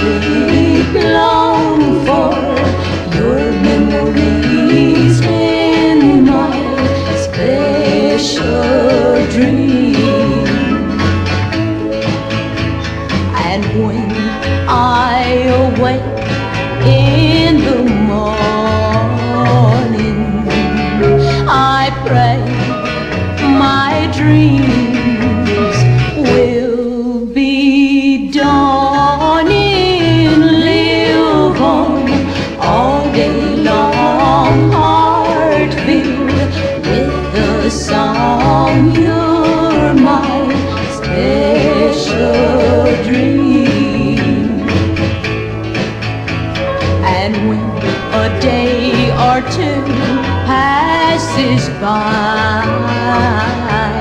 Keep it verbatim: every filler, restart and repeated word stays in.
sleep long for your memories in my special dream. And when I awake in the morning, I pray my dreams will be dawning. Live on all day long, heart filled with the song. You're my special dream. And when a day or two passes by,